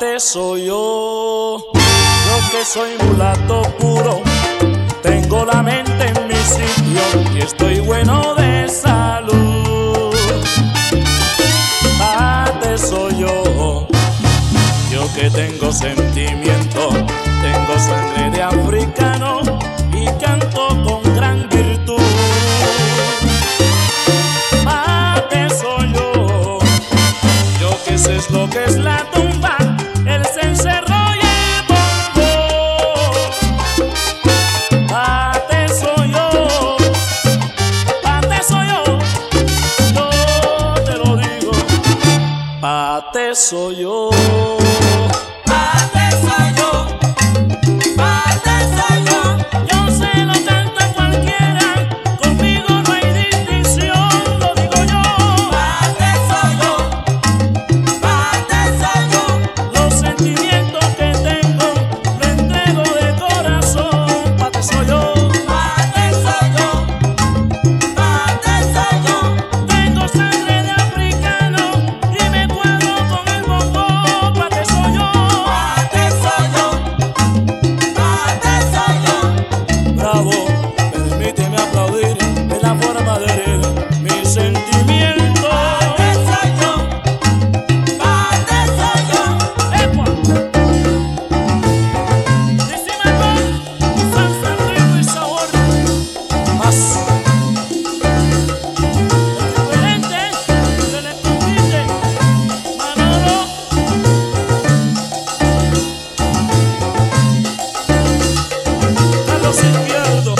Pate soy yo que soy mulato puro, tengo la mente en mi sitio y estoy bueno de salud. Pate soy yo que tengo sentimiento, tengo sangre de africano y canto con gran virtud. Pate soy yo que sé lo que es la tumba, el cencerro y el bongo. Pate soy yo, yo te lo digo, Pate soy yo. Permíteme aplaudir de la forma de herir mi sentimiento. Pate soy yo. ¡Epa! Decime con salsa, ritmo y sabor. Más diferente del escondite, Manolo. Carlos Izquierdo.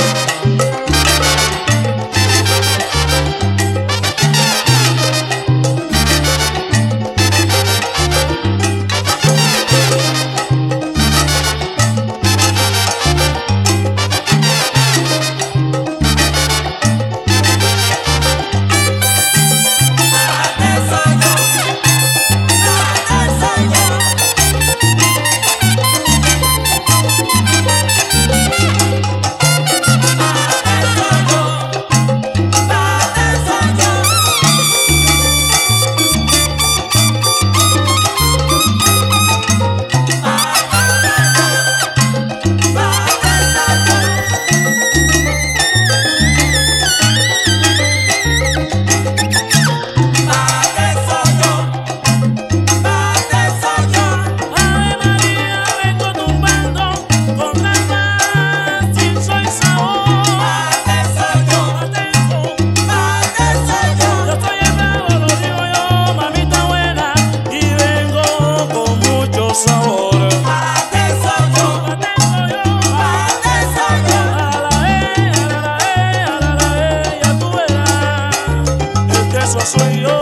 Soy yo.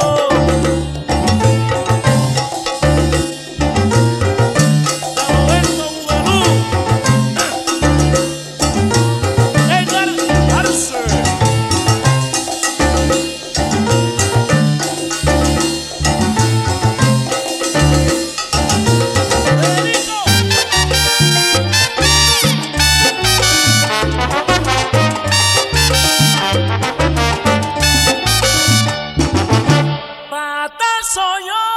Roberto Bugalú, Edgar Arce. Federico. Pate soy yo.